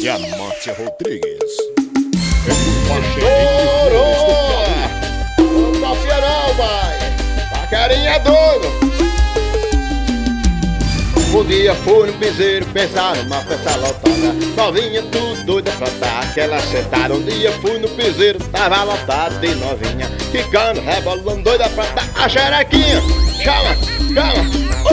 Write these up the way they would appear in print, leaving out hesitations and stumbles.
e a Márcia Rodrigues. Estourou! Não copia não, vai! Paquerinha é doido! Um dia fui no piseiro, pensar numa festa lotada. Novinha tudo doida pra dar aquela sentada. Um dia fui no piseiro, tava lotado de novinha, ficando, rebolando, doida pra dar a xerequinha. Chama, chama!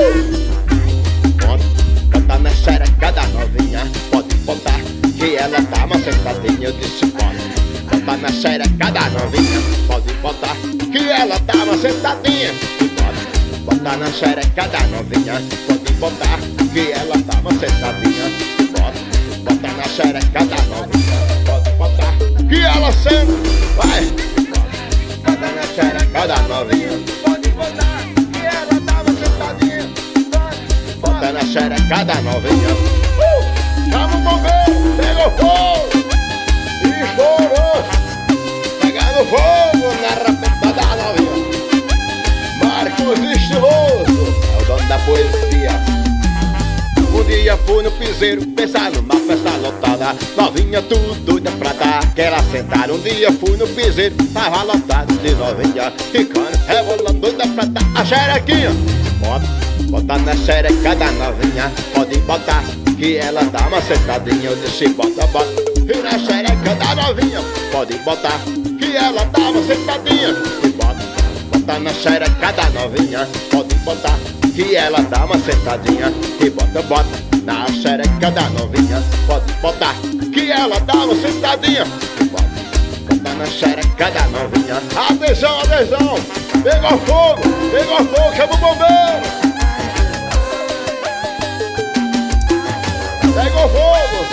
Bota na xereca da novinha, pode botar, que ela tá uma sentadinha. Eu disse pode. Bota na xereca da novinha, pode botar, que ela tá uma sentadinha. Bota na xereca da novinha, pode botar, que ela tá uma sentadinha. Bota na xereca da novinha, pode botar, que ela senta. Vai! Bota na xereca da novinha, pode botar, que ela tá uma sentadinha. Bota na xereca da novinha. Chama o bombeiro, pegou fogo e estourou. Pegando fogo na rapeta da novinha. Marcos Estiloso é o dono da poesia. Um dia fui no piseiro, pensar numa festa lotada. Novinha tudo doida pra dar aquela sentada. Um dia fui no piseiro, tava lotado de novinha, ficando, rebolando, doida pra dar a xerequinha. Bota na xereca da novinha, pode botar, que ela dá uma sentadinha. Eu disse bota, bota, e na xereca da novinha, pode botar, que ela dá uma sentadinha. E bota na xereca da novinha, pode botar, que ela dá uma sentadinha. E bota na xereca da novinha, pode botar, que ela dá uma sentadinha. E bota na xereca da novinha. Atenção, atenção! Pegou fogo, chama o bombeiro! Pegou fogo!